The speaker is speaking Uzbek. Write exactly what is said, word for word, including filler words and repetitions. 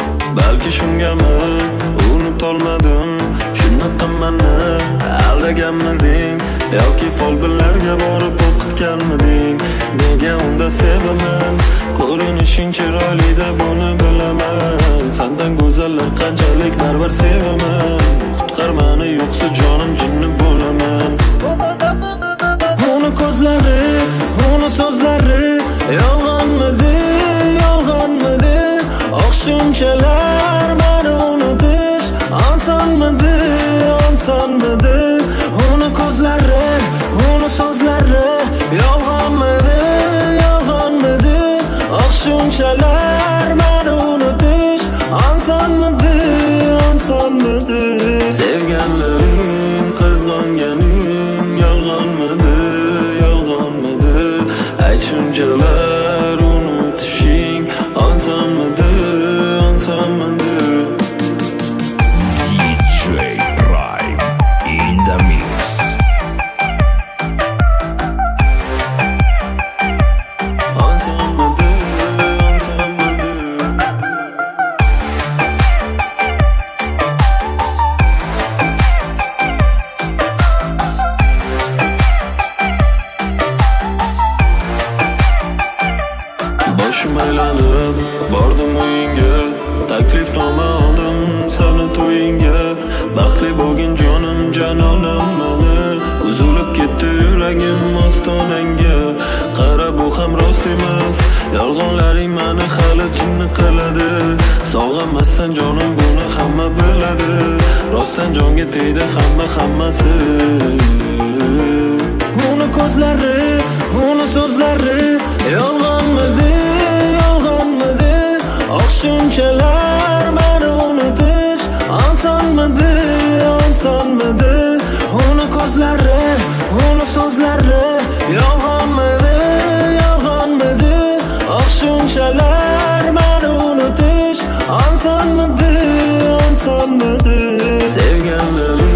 balki shungami unutolmadim. Shunaqa meni aldaganmiding yoki folbinlarga borib o'qitganmiding? Nega unda sevaman, ko'rinishing chiroylida buni bilaman. Sendan go'zallar qanchalik baribir sevaman. Qutqar meni yo'qsa jonim jinni bo'laman. Uni ko'zlari, uni so'zlari yolg'onmidi, yolg'onmidi? Oh shunchalar meni unutish osonmidi, osonmidi? Uni ko'zlari, uni so'zlari yolg'onmidi, yolg'onmidi? Oh shunchalar meni unutish osonmidi, osonmidi? Sevganlaring, qizg'onganing yolg'onmidi, yolg'onmidi? Ayt shunchalar unutishing osonmidi, osonmidi? ди джей Prime in the mix. Osonmidi, osonmidi? Boshim aylanib bordim uyingga, taklifnoma oldim seni to'yingga. Baxtli bo'lgin jonim, janonim meni, uzilib ketdi yuragim ostonangga. Qara bu ham rost emas, yolg'onlaring meni hali jinni qiladi. Sog'inmassan jonim, buni hamma biladi. Rostdan jonga tegdi hamma hammasi. Uni ko'zlari, uni so'zlari yolg'onmidi, yolg'onmidi? Oh shunchalar meni unutish osonmidi, osonmidi? Uni ko'zlari, uni so'zlari yolg'onmidi, yolg'onmidi? Oh shunchalar meni unutish osonmidi, osonmidi? Sevganlarim